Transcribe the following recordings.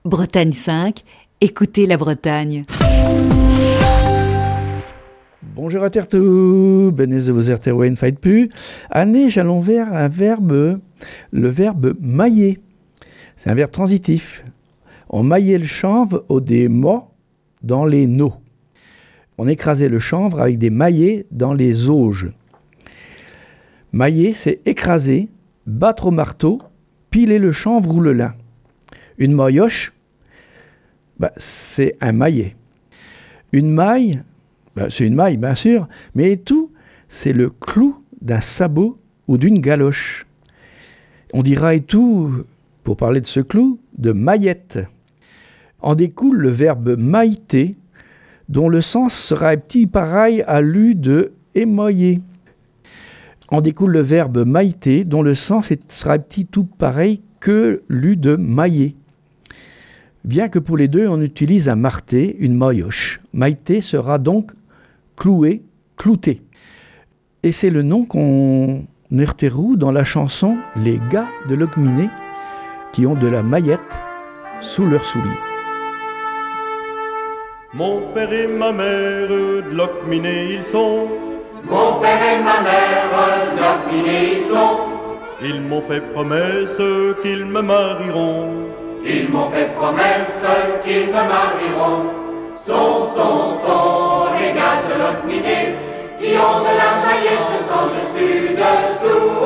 Bretagne 5, écoutez la Bretagne. Bonjour à tertou, benez vos erterwen fight pu. Année, j'allons vers un verbe, le verbe mailler. C'est un verbe transitif. On maillait le chanvre au des mots dans les nos. On écrasait le chanvre avec des maillets dans les auges. Mailler, c'est écraser, battre au marteau, piler le chanvre ou le lin. Une maillotche, c'est un maillet. Une maille, c'est une maille, bien sûr, mais tout, c'est le clou d'un sabot ou d'une galoche. On dira et tout, pour parler de ce clou, de maillette. En découle le verbe mailleter, dont le sens sera petit pareil à l'u de émoyer. En découle le verbe mailleter, dont le sens sera petit tout pareil que l'u de mailler. Bien que pour les deux, on utilise un marté, une maillotche. Mailleter sera donc cloué, clouté. Et c'est le nom qu'on retrouve dans la chanson Les gars de Locminé qui ont de la maillette sous leurs souliers. Mon père et ma mère de Locminé ils sont. Mon père et ma mère de Locminé ils sont. Ils m'ont fait promesse qu'ils me marieront. Ils m'ont fait promesse qu'ils me marieront. Sont les gars de Locminé qui ont de la maillette sans dessus dessous.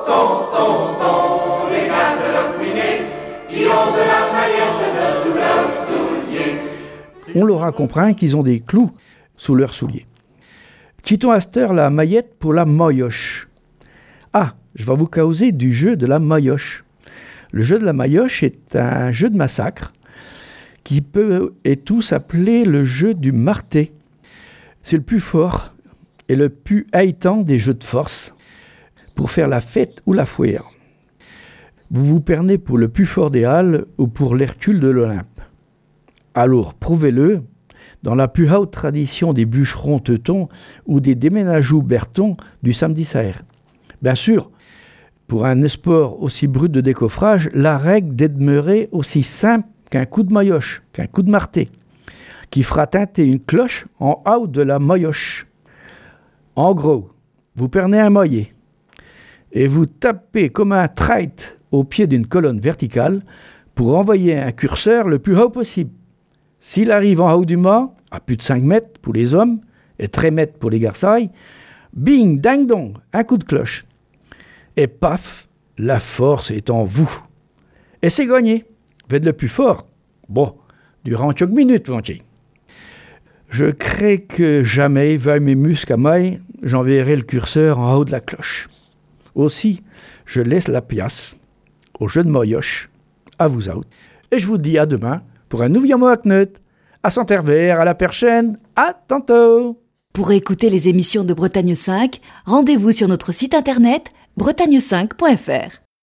Sont les gars de Locminé qui ont de la maillette dessous leurs souliers. On l'aura compris qu'ils ont des clous sous leurs souliers. Quittons à cette heure la maillette pour la maillotche. Ah, je vais vous causer du jeu de la maillotche. Le jeu de la maillotche est un jeu de massacre qui peut et tout s'appeler le jeu du marté. C'est le plus fort et le plus haïtant des jeux de force pour faire la fête ou la foire. Vous vous prenez pour le plus fort des Halles ou pour l'Hercule de l'Olympe. Alors, prouvez-le dans la plus haute tradition des bûcherons teutons ou des déménageaux bertons du samedi saër. Bien sûr, pour un sport aussi brut de décoffrage, la règle est demeurée aussi simple qu'un coup de maillotche, qu'un coup de marté, qui fera tinter une cloche en haut de la maillotche. En gros, vous prenez un maillet et vous tapez comme un traître au pied d'une colonne verticale pour envoyer un curseur le plus haut possible. S'il arrive en haut du mât, à plus de 5 mètres pour les hommes et 13 mètres pour les garçons, bing, ding dong, un coup de cloche. Et paf, la force est en vous. Et c'est gagné. Faites le plus fort. Bon, durant quelques minutes, volontiers. Je crains que jamais, veuille mes muscles à maille, j'enverrai le curseur en haut de la cloche. Aussi, je laisse la pièce au jeu de maillotche, à vous autres. Et je vous dis à demain pour un nouveau mot à Knut. À Santervers, à la prochaine, à tantôt. Pour écouter les émissions de Bretagne 5, rendez-vous sur notre site internet bretagne5.fr.